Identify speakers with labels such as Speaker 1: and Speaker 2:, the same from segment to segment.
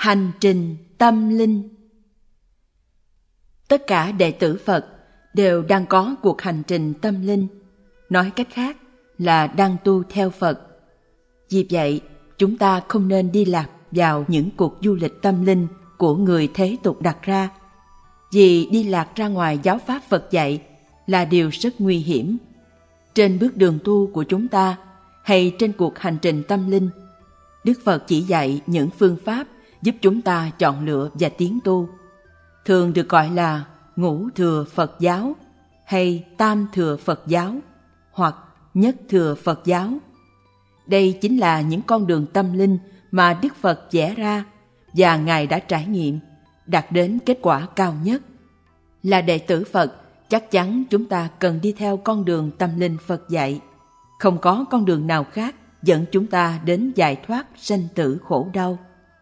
Speaker 1: Hành trình tâm linh. Tất cả đệ tử Phật đều đang có cuộc hành trình tâm linh, nói cách khác là đang tu theo Phật. Vì vậy, chúng ta không nên đi lạc vào những cuộc du lịch tâm linh của người thế tục đặt ra, vì đi lạc ra ngoài giáo pháp Phật dạy là điều rất nguy hiểm. Trên bước đường tu của chúng ta hay trên cuộc hành trình tâm linh, Đức Phật chỉ dạy những phương pháp giúp chúng ta chọn lựa và tiến tu, thường được gọi là ngũ thừa Phật giáo hay tam thừa Phật giáo hoặc nhất thừa Phật giáo. Đây chính là những con đường tâm linh mà Đức Phật vẽ ra và Ngài đã trải nghiệm, đạt đến kết quả cao nhất. Là đệ tử Phật, chắc chắn chúng ta cần đi theo con đường tâm linh Phật dạy. Không có con đường nào khác dẫn chúng ta đến giải thoát sanh tử khổ đau.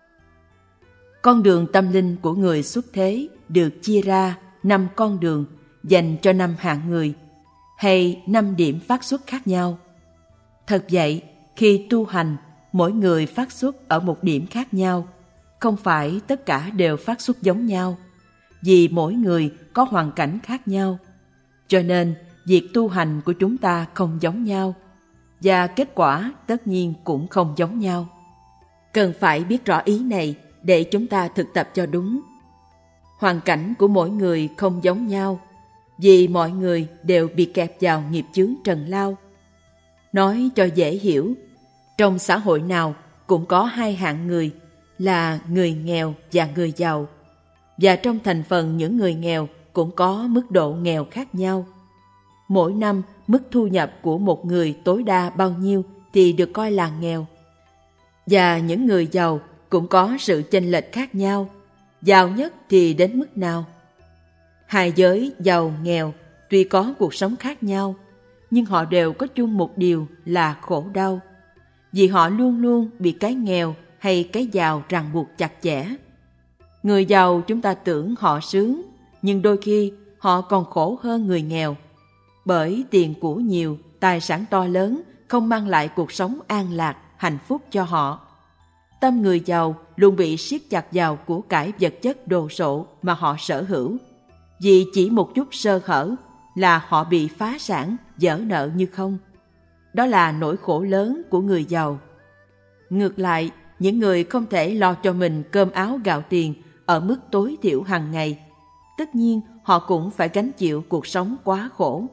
Speaker 1: Con đường tâm linh của người xuất thế được chia ra 5 con đường dành cho 5 hạng người, hay 5 điểm phát xuất khác nhau. Thật vậy, khi tu hành, mỗi người phát xuất ở một điểm khác nhau, không phải tất cả đều phát xuất giống nhau, vì mỗi người có hoàn cảnh khác nhau. Cho nên, việc tu hành của chúng ta không giống nhau, và kết quả tất nhiên cũng không giống nhau. Cần phải biết rõ ý này để chúng ta thực tập cho đúng. Hoàn cảnh của mỗi người không giống nhau, vì mọi người đều bị kẹp vào nghiệp chướng trần lao. Nói cho dễ hiểu, trong xã hội nào cũng có 2 hạng người là người nghèo và người giàu, và trong thành phần những người nghèo cũng có mức độ nghèo khác nhau. Mỗi năm mức thu nhập của một người tối đa bao nhiêu thì được coi là nghèo, và những người giàu cũng có sự chênh lệch khác nhau, giàu nhất thì đến mức nào. Hai giới giàu nghèo tuy có cuộc sống khác nhau, nhưng họ đều có chung một điều là khổ đau, vì họ luôn luôn bị cái nghèo hay cái giàu ràng buộc chặt chẽ. Người giàu chúng ta tưởng họ sướng, nhưng đôi khi họ còn khổ hơn người nghèo, bởi tiền của nhiều, tài sản to lớn không mang lại cuộc sống an lạc, hạnh phúc cho họ. Tâm người giàu luôn bị siết chặt vào của cải vật chất đồ sộ mà họ sở hữu, vì chỉ một chút sơ hở là họ bị phá sản, vỡ nợ như không. Đó là nỗi khổ lớn của người giàu. Ngược lại, những người không thể lo cho mình cơm áo gạo tiền ở mức tối thiểu hàng ngày, tất nhiên họ cũng phải gánh chịu cuộc sống quá khổ.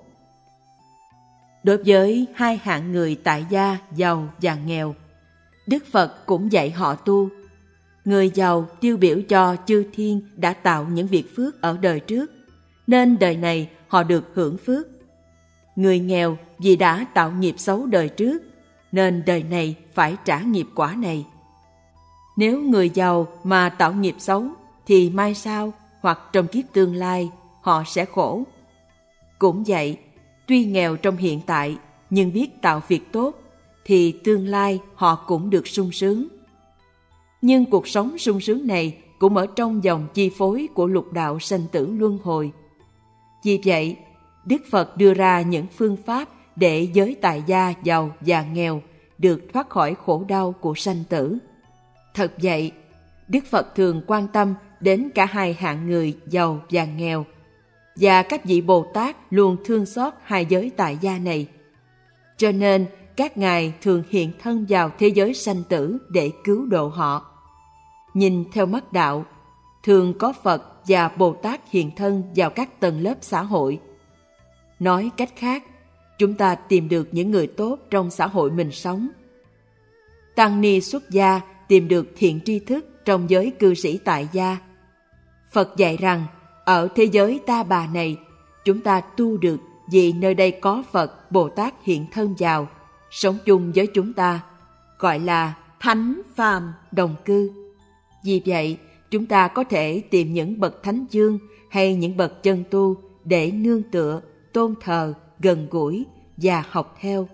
Speaker 1: Đối với 2 hạng người tại gia giàu và nghèo, Đức Phật cũng dạy họ tu. Người giàu tiêu biểu cho chư thiên đã tạo những việc phước ở đời trước, nên đời này họ được hưởng phước. Người nghèo vì đã tạo nghiệp xấu đời trước, nên đời này phải trả nghiệp quả này. Nếu người giàu mà tạo nghiệp xấu, thì mai sau hoặc trong kiếp tương lai họ sẽ khổ. Cũng vậy, tuy nghèo trong hiện tại nhưng biết tạo việc tốt, thì tương lai họ cũng được sung sướng. Nhưng cuộc sống sung sướng này cũng ở trong vòng chi phối của lục đạo sanh tử luân hồi. Vì vậy, Đức Phật đưa ra những phương pháp để giới tại gia giàu và nghèo được thoát khỏi khổ đau của sanh tử. Thật vậy, Đức Phật thường quan tâm đến cả 2 hạng người giàu và nghèo, và các vị Bồ Tát luôn thương xót 2 giới tại gia này. Cho nên, các ngài thường hiện thân vào thế giới sanh tử để cứu độ họ. Nhìn theo mắt đạo, thường có Phật và Bồ Tát hiện thân vào các tầng lớp xã hội. Nói cách khác, chúng ta tìm được những người tốt trong xã hội mình sống. Tăng ni xuất gia tìm được thiện tri thức trong giới cư sĩ tại gia. Phật dạy rằng, ở thế giới ta bà này, chúng ta tu được vì nơi đây có Phật, Bồ Tát hiện thân vào, sống chung với chúng ta, gọi là thánh phàm đồng cư. Vì vậy, chúng ta có thể tìm những bậc thánh dương hay những bậc chân tu để nương tựa, tôn thờ, gần gũi và học theo.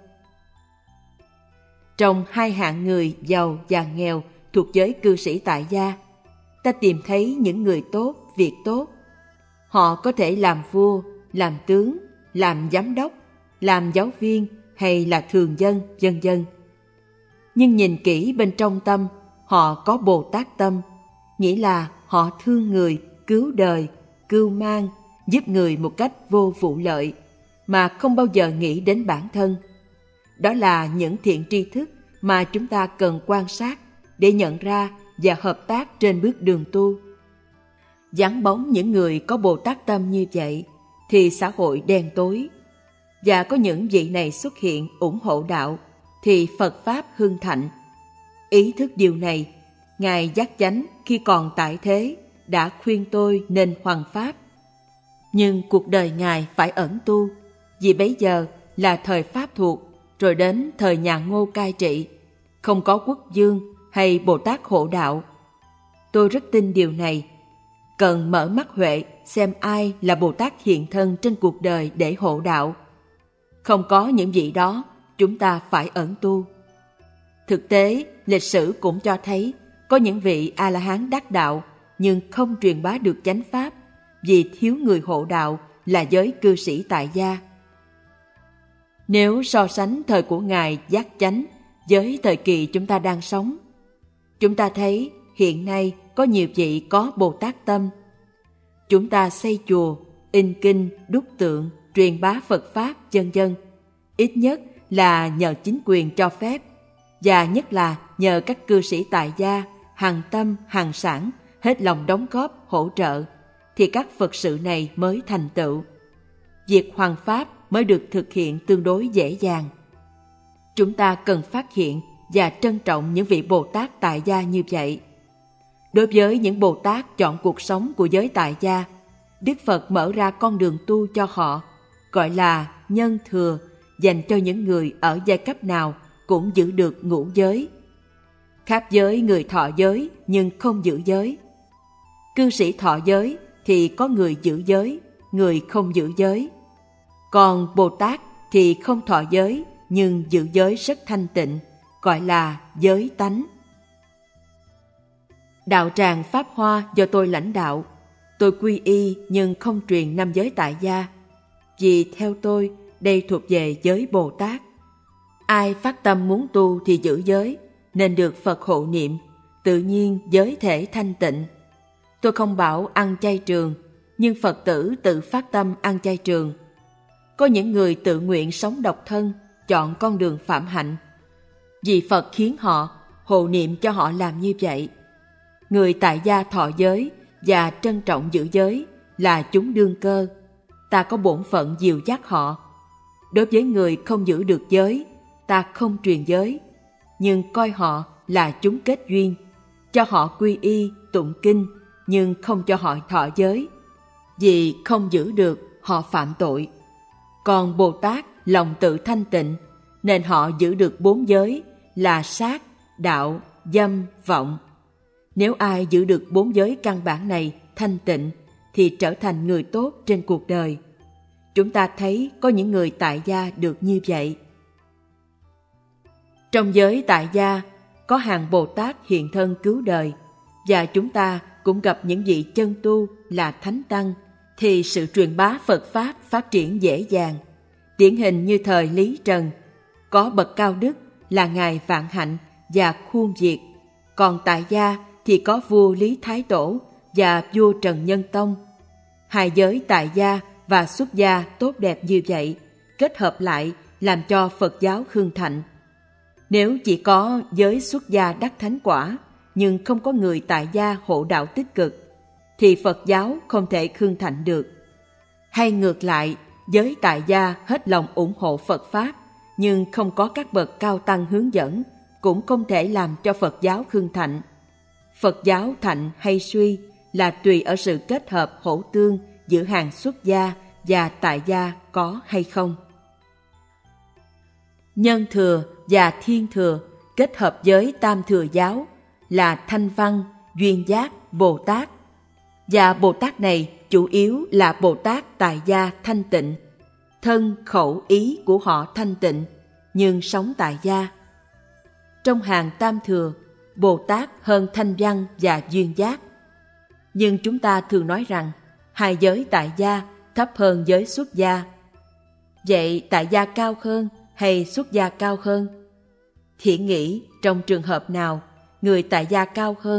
Speaker 1: Trong 2 hạng người giàu và nghèo thuộc giới cư sĩ tại gia, ta tìm thấy những người tốt, việc tốt. Họ có thể làm vua, làm tướng, làm giám đốc, làm giáo viên hay là thường dân, vân vân. Nhưng nhìn kỹ bên trong tâm, họ có Bồ Tát tâm, nghĩa là họ thương người, cứu đời, cưu mang, giúp người một cách vô vụ lợi, mà không bao giờ nghĩ đến bản thân. Đó là những thiện tri thức mà chúng ta cần quan sát để nhận ra và hợp tác trên bước đường tu. Vắng bóng những người có Bồ Tát tâm như vậy thì xã hội đen tối, và có những vị này xuất hiện ủng hộ đạo thì Phật Pháp hưng thạnh. Ý thức điều này, Ngài Giác Chánh khi còn tại thế đã khuyên tôi nên hoằng Pháp. Nhưng cuộc đời Ngài phải ẩn tu, vì bấy giờ là thời Pháp thuộc, rồi đến thời nhà Ngô cai trị, không có quốc vương hay Bồ Tát hộ đạo. Tôi rất tin điều này. Cần mở mắt huệ xem ai là Bồ Tát hiện thân trên cuộc đời để hộ đạo. Không có những vị đó, chúng ta phải ẩn tu. Thực tế, lịch sử cũng cho thấy có những vị A-la-hán đắc đạo nhưng không truyền bá được chánh pháp vì thiếu người hộ đạo là giới cư sĩ tại gia. Nếu so sánh thời của Ngài Giác Chánh với thời kỳ chúng ta đang sống, chúng ta thấy hiện nay có nhiều vị có Bồ Tát tâm. Chúng ta xây chùa, in kinh, đúc tượng, truyền bá Phật Pháp, vân vân, ít nhất là nhờ chính quyền cho phép, và nhất là nhờ các cư sĩ tại gia hằng tâm hằng sản hết lòng đóng góp hỗ trợ, thì các Phật sự này mới thành tựu. Việc hoằng Pháp mới được thực hiện tương đối dễ dàng. Chúng ta cần phát hiện và trân trọng những vị Bồ Tát tại gia như vậy. Đối với những Bồ Tát chọn cuộc sống của giới tại gia, Đức Phật mở ra con đường tu cho họ, gọi là nhân thừa, dành cho những người ở giai cấp nào cũng giữ được ngũ giới. Khác với người thọ giới nhưng không giữ giới. Cư sĩ thọ giới thì có người giữ giới, người không giữ giới. Còn Bồ Tát thì không thọ giới nhưng giữ giới rất thanh tịnh, gọi là giới tánh. Đạo tràng Pháp Hoa do tôi lãnh đạo, tôi quy y nhưng không truyền 5 giới tại gia, vì theo tôi đây thuộc về giới Bồ Tát. Ai phát tâm muốn tu thì giữ giới, nên được Phật hộ niệm, tự nhiên giới thể thanh tịnh. Tôi không bảo ăn chay trường, nhưng Phật tử tự phát tâm ăn chay trường. Có những người tự nguyện sống độc thân, chọn con đường phạm hạnh, vì Phật khiến họ, hộ niệm cho họ làm như vậy. Người tại gia thọ giới và trân trọng giữ giới là chúng đương cơ, ta có bổn phận dìu dắt họ. Đối với người không giữ được giới, ta không truyền giới, nhưng coi họ là chúng kết duyên, cho họ quy y, tụng kinh, nhưng không cho họ thọ giới, vì không giữ được họ phạm tội. Còn Bồ Tát lòng tự thanh tịnh, nên họ giữ được 4 giới là sát, đạo, dâm, vọng. Nếu ai giữ được 4 giới căn bản này thanh tịnh thì trở thành người tốt trên cuộc đời. Chúng ta thấy có những người tại gia được như vậy. Trong giới tại gia có hàng Bồ Tát hiện thân cứu đời, và chúng ta cũng gặp những vị chân tu là thánh tăng, thì sự truyền bá Phật Pháp phát triển dễ dàng. Điển hình như thời Lý Trần, có bậc cao đức là Ngài Vạn Hạnh và Khuôn Việt, còn tại gia thì có vua Lý Thái Tổ và vua Trần Nhân Tông. Hai giới tại gia và xuất gia tốt đẹp như vậy, kết hợp lại làm cho Phật giáo hưng thạnh. Nếu chỉ có giới xuất gia đắc thánh quả, nhưng không có người tại gia hộ đạo tích cực, thì Phật giáo không thể hưng thạnh được. Hay ngược lại, giới tại gia hết lòng ủng hộ Phật Pháp, nhưng không có các bậc cao tăng hướng dẫn, cũng không thể làm cho Phật giáo hưng thạnh. Phật giáo thạnh hay suy là tùy ở sự kết hợp hỗ tương giữa hàng xuất gia và tại gia có hay không. Nhân thừa và thiên thừa kết hợp với tam thừa giáo là Thanh Văn, Duyên Giác, Bồ Tát. Và Bồ Tát này chủ yếu là Bồ Tát tại gia thanh tịnh. Thân, khẩu, ý của họ thanh tịnh, nhưng sống tại gia. Trong hàng tam thừa, Bồ Tát hơn Thanh Văn và Duyên Giác. Nhưng chúng ta thường nói rằng hai giới tại gia thấp hơn giới xuất gia. Vậy tại gia cao hơn hay xuất gia cao hơn? Thiện nghĩ trong trường hợp nào người tại gia cao hơn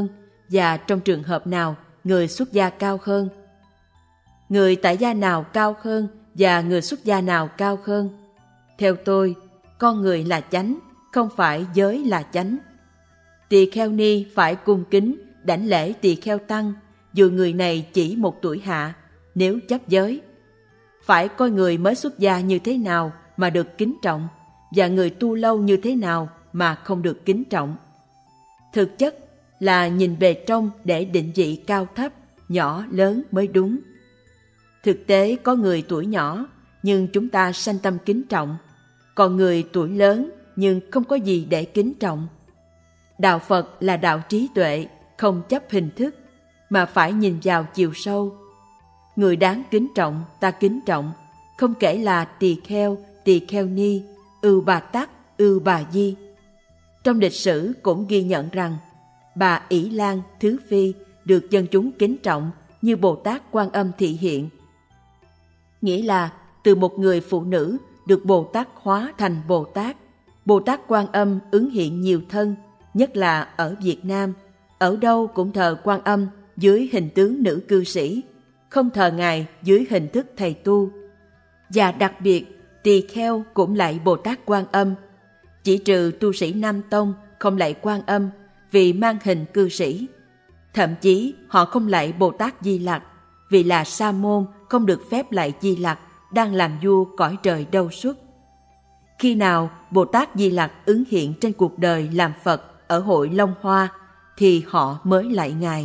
Speaker 1: và trong trường hợp nào người xuất gia cao hơn? Người tại gia nào cao hơn và người xuất gia nào cao hơn? Theo tôi, con người là chánh, không phải giới là chánh. Tỳ kheo ni phải cung kính đảnh lễ tỳ kheo tăng, dù người này chỉ 1 tuổi hạ, nếu chấp giới. Phải coi người mới xuất gia như thế nào mà được kính trọng, và người tu lâu như thế nào mà không được kính trọng. Thực chất là nhìn bề trong để định vị cao thấp, nhỏ lớn mới đúng. Thực tế có người tuổi nhỏ nhưng chúng ta sanh tâm kính trọng, còn người tuổi lớn nhưng không có gì để kính trọng. Đạo Phật là đạo trí tuệ, không chấp hình thức, mà phải nhìn vào chiều sâu. Người đáng kính trọng ta kính trọng, không kể là tỳ kheo ni, Ưu Bà Tắc, Ưu Bà Di. Trong lịch sử cũng ghi nhận rằng bà Ỷ Lan Thứ Phi được dân chúng kính trọng như Bồ Tát Quan Âm thị hiện. Nghĩa là từ một người phụ nữ được Bồ Tát hóa thành Bồ Tát. Bồ Tát Quan Âm ứng hiện nhiều thân, nhất là ở Việt Nam. Ở đâu cũng thờ Quan Âm dưới hình tướng nữ cư sĩ, không thờ Ngài dưới hình thức thầy tu. Và đặc biệt, tỳ kheo cũng lạy Bồ Tát Quan Âm. Chỉ trừ tu sĩ Nam Tông không lạy Quan Âm vì mang hình cư sĩ. Thậm chí họ không lạy Bồ Tát Di Lặc vì là sa môn, không được phép lạy Di Lặc đang làm vua cõi trời Đâu Xuất. Khi nào Bồ Tát Di Lặc ứng hiện trên cuộc đời làm Phật ở hội Long Hoa thì họ mới lạy Ngài.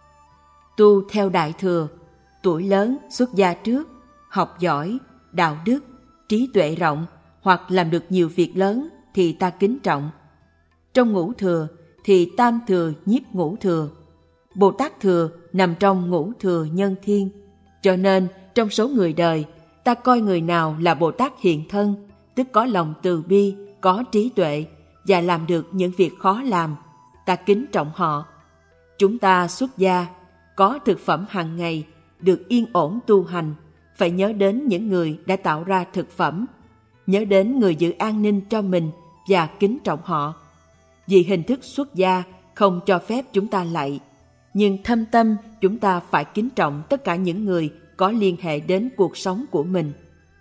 Speaker 1: Tu theo Đại Thừa, tuổi lớn xuất gia trước, học giỏi, đạo đức, trí tuệ rộng hoặc làm được nhiều việc lớn thì ta kính trọng. Trong Ngũ Thừa thì Tam Thừa nhiếp Ngũ Thừa. Bồ Tát Thừa nằm trong Ngũ Thừa nhân thiên. Cho nên trong số người đời, ta coi người nào là Bồ Tát hiện thân, tức có lòng từ bi, có trí tuệ và làm được những việc khó làm, ta kính trọng họ. Chúng ta xuất gia, có thực phẩm hàng ngày, được yên ổn tu hành, phải nhớ đến những người đã tạo ra thực phẩm, nhớ đến người giữ an ninh cho mình và kính trọng họ. Vì hình thức xuất gia không cho phép chúng ta lạy, nhưng thâm tâm chúng ta phải kính trọng tất cả những người có liên hệ đến cuộc sống của mình.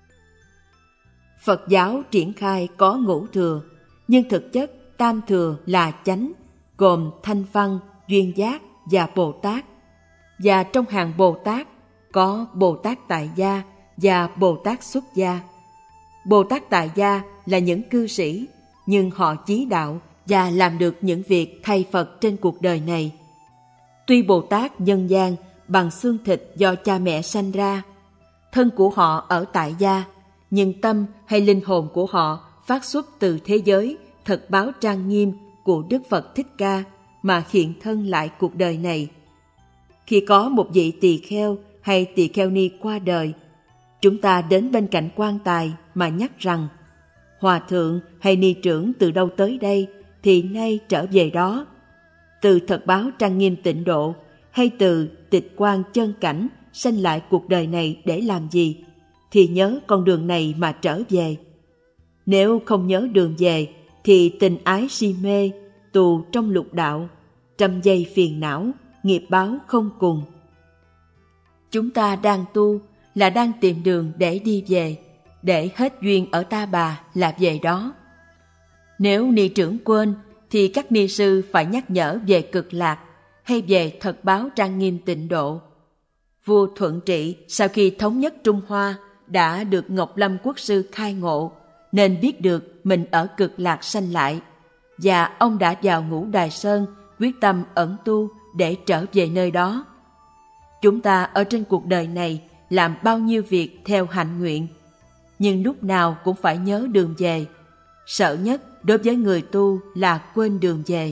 Speaker 1: Phật giáo triển khai có Ngũ Thừa, nhưng thực chất Tam Thừa là chánh, gồm Thanh Văn, Duyên Giác và Bồ Tát. Và trong hàng Bồ Tát có Bồ Tát Tại Gia và Bồ Tát Xuất Gia. Bồ Tát Tại Gia là những cư sĩ, nhưng họ chí đạo và làm được những việc thay Phật trên cuộc đời này. Tuy Bồ Tát nhân gian bằng xương thịt do cha mẹ sanh ra, thân của họ ở tại gia, nhưng tâm hay linh hồn của họ phát xuất từ thế giới thật báo trang nghiêm của Đức Phật Thích Ca mà hiện thân lại cuộc đời này. Khi có một vị tỳ kheo hay tỳ kheo ni qua đời, chúng ta đến bên cạnh quan tài mà nhắc rằng: Hòa thượng hay ni trưởng từ đâu tới đây thì nay trở về đó. Từ thật báo trang nghiêm tịnh độ hay từ tịch quan chân cảnh sanh lại cuộc đời này để làm gì, thì nhớ con đường này mà trở về. Nếu không nhớ đường về thì tình ái si mê, tù trong lục đạo, trăm dây phiền não, nghiệp báo không cùng. Chúng ta đang tu là đang tìm đường để đi về, để hết duyên ở Ta Bà là về đó. Nếu ni trưởng quên thì các ni sư phải nhắc nhở về cực lạc hay về thật báo trang nghiêm tịnh độ. Vua Thuận Trị sau khi thống nhất Trung Hoa đã được Ngọc Lâm Quốc sư khai ngộ, nên biết được mình ở cực lạc sanh lại, và ông đã vào Ngũ Đài Sơn quyết tâm ẩn tu để trở về nơi đó. Chúng ta ở trên cuộc đời này làm bao nhiêu việc theo hạnh nguyện, nhưng lúc nào cũng phải nhớ đường về. Sợ nhất đối với người tu là quên đường về.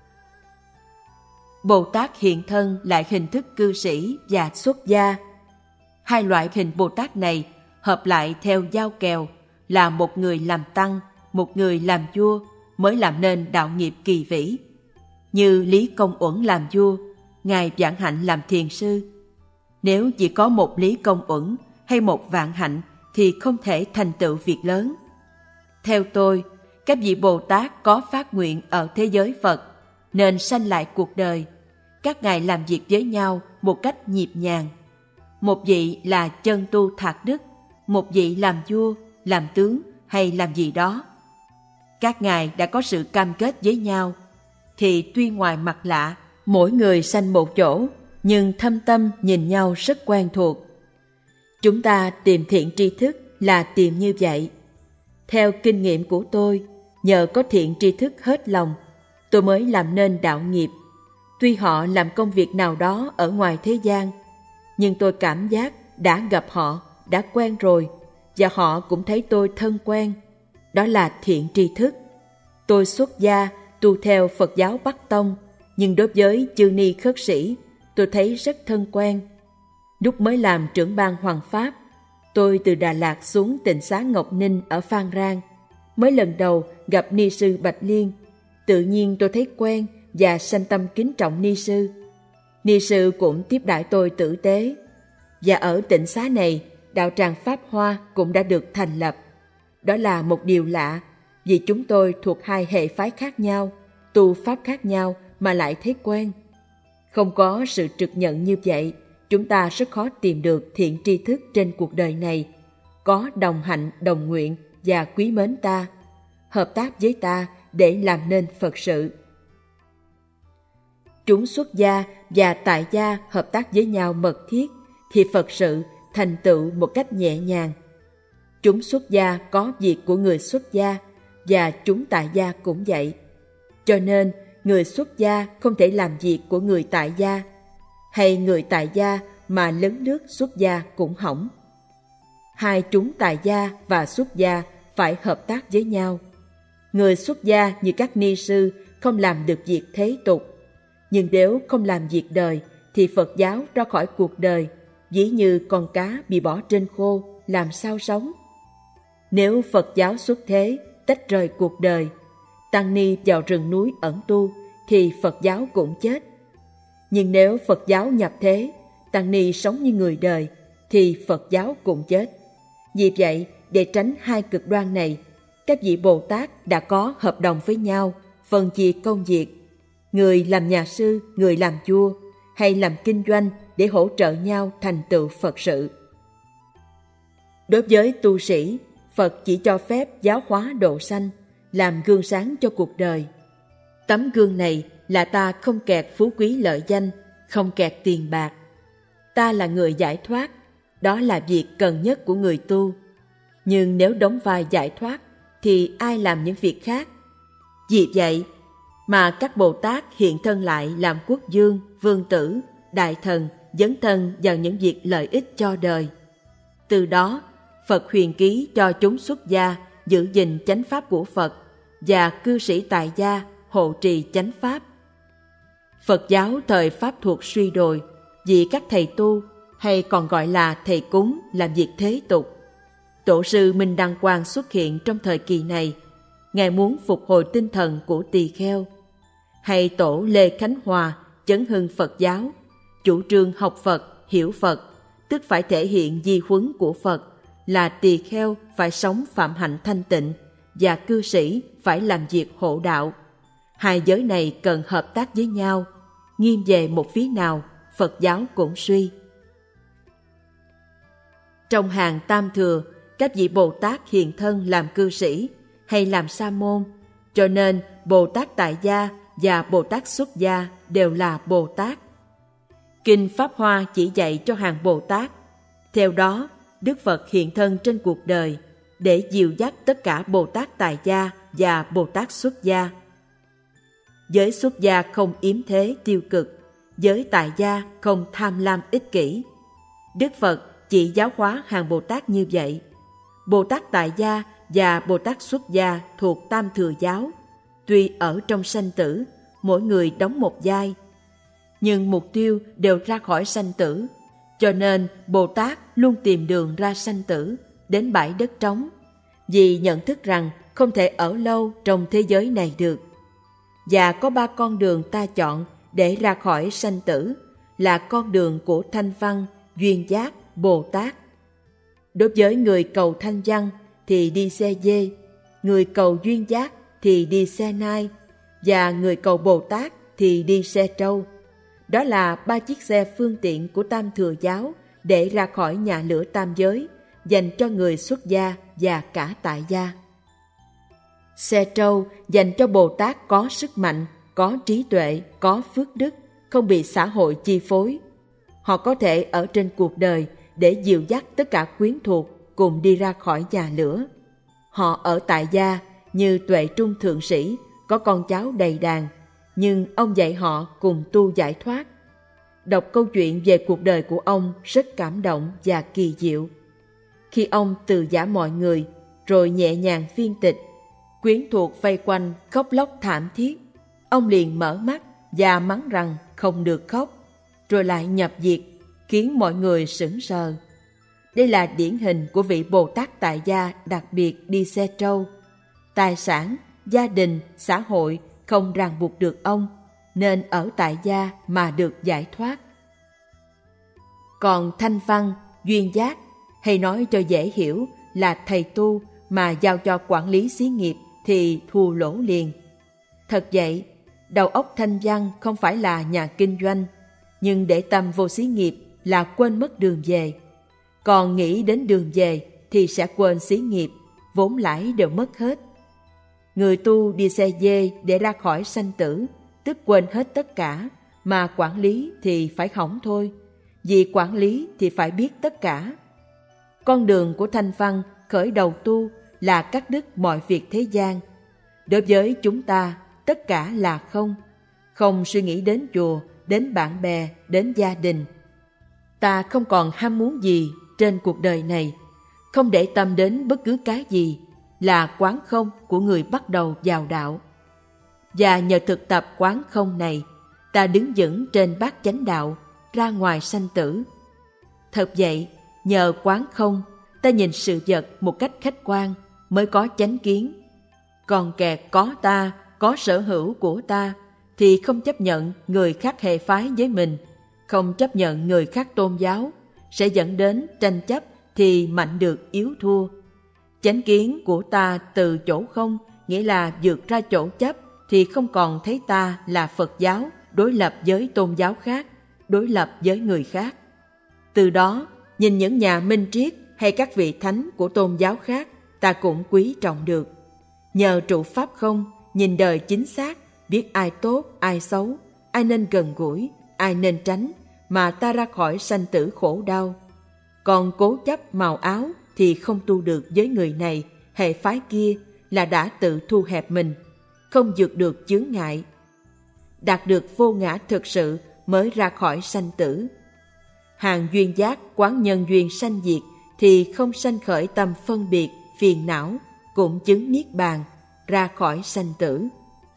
Speaker 1: Bồ Tát hiện thân lại hình thức cư sĩ và xuất gia. Hai loại hình Bồ Tát này hợp lại theo giao kèo là một người làm tăng, một người làm vua mới làm nên đạo nghiệp kỳ vĩ. Như Lý Công Uẩn làm vua, Ngài Vạn Hạnh làm thiền sư. Nếu chỉ có một Lý Công Uẩn hay một Vạn Hạnh thì không thể thành tựu việc lớn. Theo tôi, các vị Bồ Tát có phát nguyện ở thế giới Phật nên sanh lại cuộc đời. các ngài làm việc với nhau một cách nhịp nhàng. Một vị là chân tu thạc đức, một vị làm vua, làm tướng hay làm gì đó. Các ngài đã có sự cam kết với nhau, thì tuy ngoài mặt lạ, mỗi người sanh một chỗ, nhưng thâm tâm nhìn nhau rất quen thuộc. Chúng ta tìm thiện tri thức là tìm như vậy. Theo kinh nghiệm của tôi, nhờ có thiện tri thức hết lòng, tôi mới làm nên đạo nghiệp. Tuy họ làm công việc nào đó ở ngoài thế gian, nhưng tôi cảm giác đã gặp họ, đã quen rồi, và họ cũng thấy tôi thân quen. Đó là thiện tri thức. Tôi xuất gia, tu theo Phật giáo Bắc Tông, nhưng đối với chư ni khất sĩ, tôi thấy rất thân quen. Lúc mới làm trưởng ban Hoàng Pháp, tôi từ Đà Lạt xuống tịnh xá Ngọc Ninh ở Phan Rang. Mới lần đầu gặp ni sư Bạch Liên, tự nhiên tôi thấy quen và sanh tâm kính trọng ni sư. Ni sư cũng tiếp đãi tôi tử tế. Và ở tịnh xá này, đạo tràng Pháp Hoa cũng đã được thành lập. Đó là một điều lạ, vì chúng tôi thuộc hai hệ phái khác nhau, tu pháp khác nhau mà lại thấy quen. Không có sự trực nhận như vậy, chúng ta rất khó tìm được thiện tri thức trên cuộc đời này, có đồng hạnh, đồng nguyện và quý mến ta, hợp tác với ta để làm nên Phật sự. Chúng xuất gia và tại gia hợp tác với nhau mật thiết, thì Phật sự thành tựu một cách nhẹ nhàng. Chúng xuất gia có việc của người xuất gia, và chúng tại gia cũng vậy. Cho nên, người xuất gia không thể làm việc của người tại gia, hay người tại gia mà lấn lướt xuất gia cũng hỏng. Hai chúng tại gia và xuất gia phải hợp tác với nhau. Người xuất gia như các ni sư không làm được việc thế tục, nhưng nếu không làm việc đời thì Phật giáo ra khỏi cuộc đời, ví như con cá bị bỏ trên khô, làm sao sống? Nếu Phật giáo xuất thế, tách rời cuộc đời, tăng ni vào rừng núi ẩn tu, thì Phật giáo cũng chết. Nhưng nếu Phật giáo nhập thế, tăng ni sống như người đời, thì Phật giáo cũng chết. Vì vậy, để tránh hai cực đoan này, các vị Bồ Tát đã có hợp đồng với nhau, phân chia công việc. Người làm nhà sư, người làm vua, hay làm kinh doanh để hỗ trợ nhau thành tựu Phật sự. Đối với tu sĩ, Phật chỉ cho phép giáo hóa độ sanh, làm gương sáng cho cuộc đời. Tấm gương này là ta không kẹt phú quý lợi danh, không kẹt tiền bạc. Ta là người giải thoát, đó là việc cần nhất của người tu. Nhưng nếu đóng vai giải thoát, thì ai làm những việc khác? Vì vậy mà các Bồ Tát hiện thân lại làm quốc vương, vương tử, đại thần, dấn thân vào những việc lợi ích cho đời. Từ đó, Phật huyền ký cho chúng xuất gia giữ gìn chánh pháp của Phật, và cư sĩ tại gia hộ trì chánh pháp. Phật giáo thời Pháp thuộc suy đồi, vì các thầy tu, hay còn gọi là thầy cúng, làm việc thế tục. Tổ sư Minh Đăng Quang xuất hiện trong thời kỳ này. Ngài muốn phục hồi tinh thần của tỳ kheo. Hay tổ Lê Khánh Hòa chấn hưng Phật giáo, chủ trương học Phật, hiểu Phật, tức phải thể hiện di huấn của Phật, là tỳ kheo phải sống phạm hạnh thanh tịnh, và cư sĩ phải làm việc hộ đạo. Hai giới này cần hợp tác với nhau, nghiêng về một phía nào, Phật giáo cũng suy. Trong hàng tam thừa, các vị Bồ Tát hiện thân làm cư sĩ hay làm sa môn, cho nên Bồ Tát tại gia và Bồ Tát xuất gia đều là Bồ Tát. Kinh Pháp Hoa chỉ dạy cho hàng Bồ Tát. Theo đó, Đức Phật hiện thân trên cuộc đời để dìu dắt tất cả Bồ Tát tại gia và Bồ Tát xuất gia. Giới xuất gia không yếm thế tiêu cực, giới tại gia không tham lam ích kỷ. Đức Phật chỉ giáo hóa hàng Bồ Tát như vậy. Bồ Tát tại gia và Bồ Tát xuất gia thuộc Tam Thừa giáo, tuy ở trong sanh tử, mỗi người đóng một vai, nhưng mục tiêu đều ra khỏi sanh tử, cho nên Bồ Tát luôn tìm đường ra sanh tử, đến bãi đất trống, vì nhận thức rằng không thể ở lâu trong thế giới này được. Và có 3 con đường ta chọn để ra khỏi sanh tử, là con đường của Thanh Văn, Duyên Giác, Bồ Tát. Đối với người cầu Thanh Văn thì đi xe dê, người cầu Duyên Giác thì đi xe nai, và người cầu Bồ Tát thì đi xe trâu. Đó là 3 chiếc xe phương tiện của Tam Thừa Giáo để ra khỏi nhà lửa tam giới, dành cho người xuất gia và cả tại gia. Xe trâu dành cho Bồ Tát có sức mạnh, có trí tuệ, có phước đức, không bị xã hội chi phối. Họ có thể ở trên cuộc đời để dìu dắt tất cả quyến thuộc cùng đi ra khỏi nhà lửa. Họ ở tại gia như Tuệ Trung Thượng Sĩ, có con cháu đầy đàn, nhưng ông dạy họ cùng tu giải thoát. Đọc câu chuyện về cuộc đời của ông rất cảm động và kỳ diệu. Khi ông từ giã mọi người, rồi nhẹ nhàng phiên tịch, quyến thuộc vây quanh khóc lóc thảm thiết, ông liền mở mắt và mắng rằng không được khóc, rồi lại nhập diệt, khiến mọi người sững sờ. Đây là điển hình của vị Bồ Tát tại gia đặc biệt đi xe trâu. Tài sản, gia đình, xã hội không ràng buộc được ông, nên ở tại gia mà được giải thoát. Còn Thanh Văn, Duyên Giác, hay nói cho dễ hiểu là thầy tu mà giao cho quản lý xí nghiệp thì thua lỗ liền. Thật vậy, đầu óc Thanh Văn không phải là nhà kinh doanh, nhưng để tâm vô xí nghiệp là quên mất đường về. Còn nghĩ đến đường về thì sẽ quên xí nghiệp, vốn lãi đều mất hết. Người tu đi xe dê để ra khỏi sanh tử, tức quên hết tất cả, mà quản lý thì phải hỏng thôi, vì quản lý thì phải biết tất cả. Con đường của Thanh Văn khởi đầu tu là cắt đứt mọi việc thế gian. Đối với chúng ta, tất cả là không. Không suy nghĩ đến chùa, đến bạn bè, đến gia đình. Ta không còn ham muốn gì trên cuộc đời này, không để tâm đến bất cứ cái gì, là quán không của người bắt đầu vào đạo. Và nhờ thực tập quán không này, ta đứng vững trên bát chánh đạo, ra ngoài sanh tử. Thật vậy, nhờ quán không, ta nhìn sự vật một cách khách quan, mới có chánh kiến. Còn kẹt có ta, có sở hữu của ta, thì không chấp nhận người khác hệ phái với mình, không chấp nhận người khác tôn giáo, sẽ dẫn đến tranh chấp thì mạnh được yếu thua. Chánh kiến của ta từ chỗ không, nghĩa là vượt ra chỗ chấp, thì không còn thấy ta là Phật giáo, đối lập với tôn giáo khác, đối lập với người khác. Từ đó, nhìn những nhà minh triết hay các vị thánh của tôn giáo khác, ta cũng quý trọng được. Nhờ trụ pháp không, nhìn đời chính xác, biết ai tốt, ai xấu, ai nên gần gũi, ai nên tránh, mà ta ra khỏi sanh tử khổ đau. Còn cố chấp màu áo thì không tu được với người này, hệ phái kia, là đã tự thu hẹp mình, không vượt được chướng ngại. Đạt được vô ngã thực sự mới ra khỏi sanh tử. Hàng duyên giác quán nhân duyên sanh diệt thì không sanh khởi tâm phân biệt, phiền não, cũng chứng niết bàn, ra khỏi sanh tử.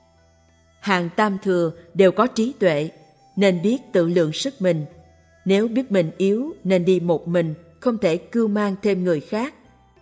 Speaker 1: Hàng tam thừa đều có trí tuệ, nên biết tự lượng sức mình. Nếu biết mình yếu nên đi một mình, không thể cưu mang thêm người khác.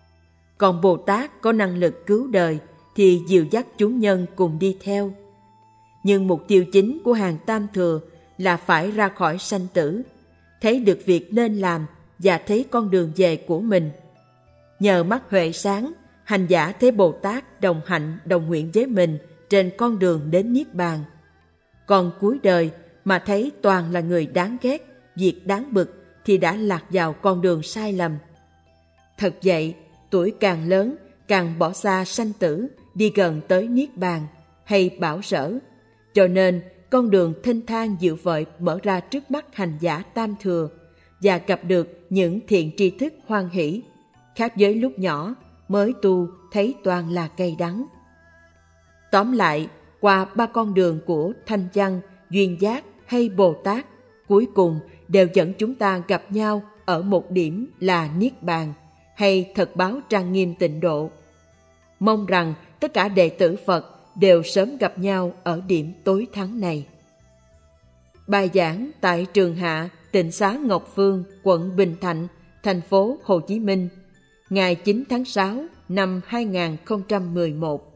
Speaker 1: Còn Bồ Tát có năng lực cứu đời thì dìu dắt chúng nhân cùng đi theo. Nhưng mục tiêu chính của hàng tam thừa là phải ra khỏi sanh tử, thấy được việc nên làm và thấy con đường về của mình. Nhờ mắt huệ sáng, hành giả thấy Bồ Tát đồng hạnh đồng nguyện với mình trên con đường đến Niết Bàn. Còn cuối đời mà thấy toàn là người đáng ghét, việc đáng bực thì đã lạc vào con đường sai lầm. Thật vậy, tuổi càng lớn càng bỏ xa sanh tử, đi gần tới Niết Bàn hay bảo sở. Cho nên con đường thênh thang dịu vợi mở ra trước mắt hành giả tam thừa, và gặp được những thiện tri thức hoan hỷ, khác với lúc nhỏ mới tu thấy toàn là cay đắng. Tóm lại, qua 3 con đường của Thanh Văn, Duyên Giác hay Bồ Tát, cuối cùng đều dẫn chúng ta gặp nhau ở một điểm là Niết Bàn hay thật báo trang nghiêm tịnh độ. Mong rằng tất cả đệ tử Phật đều sớm gặp nhau ở điểm tối thắng này. Bài giảng tại Trường Hạ, Tịnh xá Ngọc Phương, quận Bình Thạnh, thành phố Hồ Chí Minh, ngày 9 tháng 6 năm 2011.